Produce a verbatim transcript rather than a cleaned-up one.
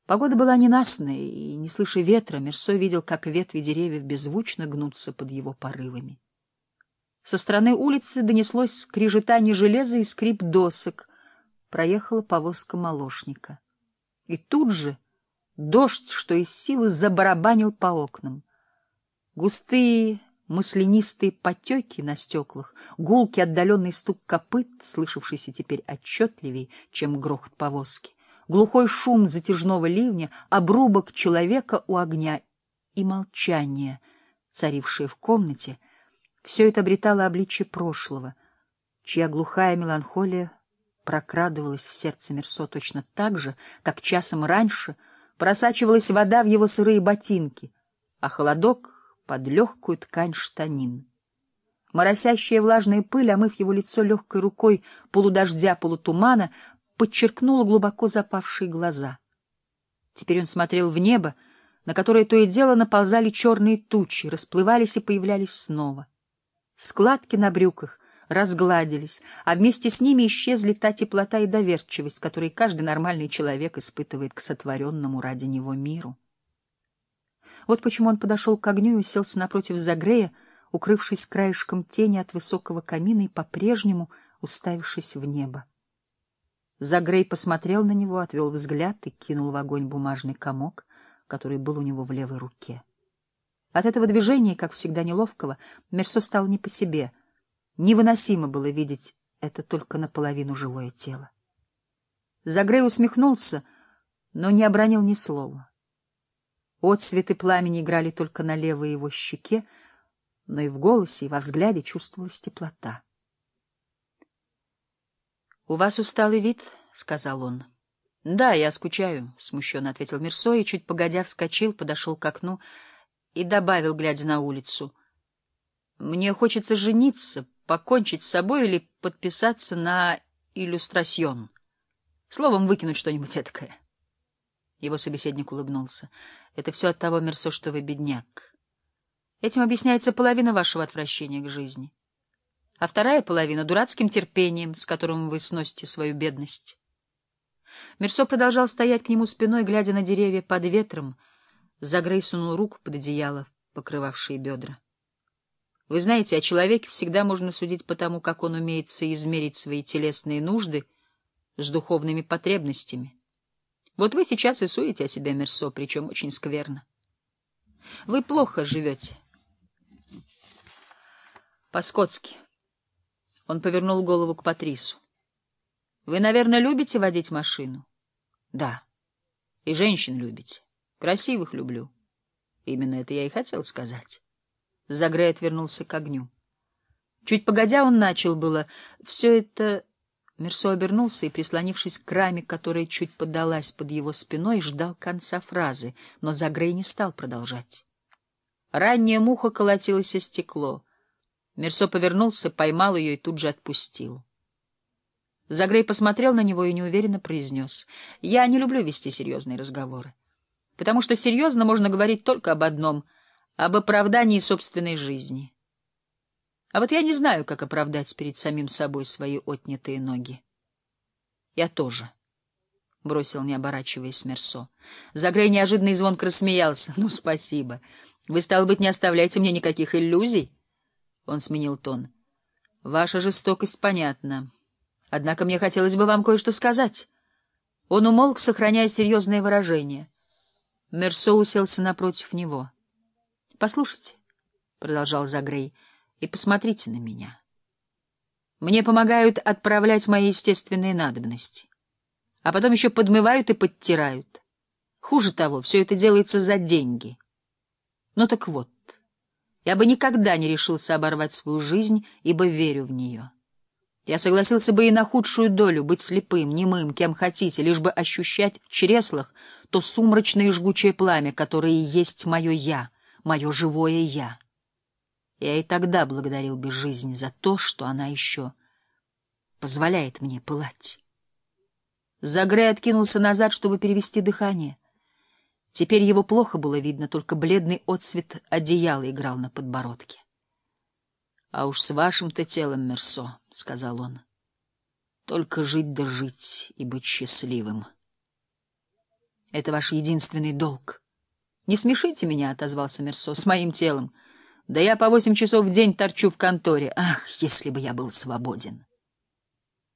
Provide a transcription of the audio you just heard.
Погода была ненастная, и, не слыша ветра, Мерсо видел, как ветви деревьев беззвучно гнутся под его порывами. Со стороны улицы донеслось скрежетание железа и скрип досок. Проехала повозка молочника. И тут же дождь, что из силы, забарабанил по окнам. Густые маслянистые потеки на стеклах, гулкий отдаленный стук копыт, слышавшийся теперь отчетливей, чем грохот повозки, глухой шум затяжного ливня, обрубок человека у огня и молчание, царившее в комнате, все это обретало обличие прошлого, чья глухая меланхолия прокрадывалась в сердце Мерсо точно так же, как часом раньше просачивалась вода в его сырые ботинки, а холодок — под легкую ткань штанин. Моросящая влажная пыль, омыв его лицо легкой рукой полудождя, полутумана, подчеркнула глубоко запавшие глаза. Теперь он смотрел в небо, на которое то и дело наползали черные тучи, расплывались и появлялись снова. Складки на брюках разгладились, а вместе с ними исчезли та теплота и доверчивость, которые каждый нормальный человек испытывает к сотворенному ради него миру. Вот почему он подошел к огню и уселся напротив Загрея, укрывшись краешком тени от высокого камина и по-прежнему уставившись в небо. Загрей посмотрел на него, отвел взгляд и кинул в огонь бумажный комок, который был у него в левой руке. От этого движения, как всегда неловкого, Мерсо стало не по себе. Невыносимо было видеть это только наполовину живое тело. Загрей усмехнулся, но не обронил ни слова. Отцветы пламени играли только на левой его щеке, но и в голосе, и во взгляде чувствовалась теплота. — У вас усталый вид, — сказал он. — Да, я скучаю, — смущенно ответил Мерсо и, чуть погодя, вскочил, подошел к окну и добавил, глядя на улицу: — Мне хочется жениться, покончить с собой или подписаться на иллюстрасьон. Словом, выкинуть что-нибудь этакое. Его собеседник улыбнулся. — Это все от того, Мерсо, что вы бедняк. Этим объясняется половина вашего отвращения к жизни, а вторая половина — дурацким терпением, с которым вы сносите свою бедность. Мерсо продолжал стоять к нему спиной, глядя на деревья под ветром. Загрей сунул руку под одеяло, покрывавшее бедра. — Вы знаете, о человеке всегда можно судить по тому, как он умеет соизмерить свои телесные нужды с духовными потребностями. Вот вы сейчас и суете о себе, Мерсо, причем очень скверно. Вы плохо живете. По-скотски. Он повернул голову к Патрису. Вы, наверное, любите водить машину? Да. И женщин любите. Красивых люблю. Именно это я и хотел сказать. Загрей отвернулся к огню. Чуть погодя, он начал было. Все это... Мерсо обернулся и, прислонившись к раме, которая чуть поддалась под его спиной, ждал конца фразы, но Загрей не стал продолжать. Ранняя муха колотилась о стекло. Мерсо повернулся, поймал ее и тут же отпустил. Загрей посмотрел на него и неуверенно произнес: — Я не люблю вести серьезные разговоры, потому что серьезно можно говорить только об одном — об оправдании собственной жизни. А вот я не знаю, как оправдать перед самим собой свои отнятые ноги. — Я тоже, — бросил, не оборачиваясь, Мерсо. Загрей неожиданно и звонко рассмеялся. — Ну, спасибо. Вы, стало быть, не оставляете мне никаких иллюзий? Он сменил тон. — Ваша жестокость понятна. Однако мне хотелось бы вам кое-что сказать. Он умолк, сохраняя серьезное выражение. Мерсо уселся напротив него. — Послушайте, — продолжал Загрей, — и посмотрите на меня. Мне помогают отправлять мои естественные надобности, а потом еще подмывают и подтирают. Хуже того, все это делается за деньги. Ну так вот, я бы никогда не решился оборвать свою жизнь, ибо верю в нее. Я согласился бы и на худшую долю, быть слепым, немым, кем хотите, лишь бы ощущать в чреслах то сумрачное и жгучее пламя, которое и есть мое «я», мое живое «я». Я и тогда благодарил бы жизнь за то, что она еще позволяет мне пылать. Загрей откинулся назад, чтобы перевести дыхание. Теперь его плохо было видно, только бледный отсвет одеяла играл на подбородке. — А уж с вашим-то телом, Мерсо, — сказал он, — только жить да жить и быть счастливым. Это ваш единственный долг. — Не смешите меня, — отозвался Мерсо, — с моим телом. Да я по восемь часов в день торчу в конторе. Ах, если бы я был свободен!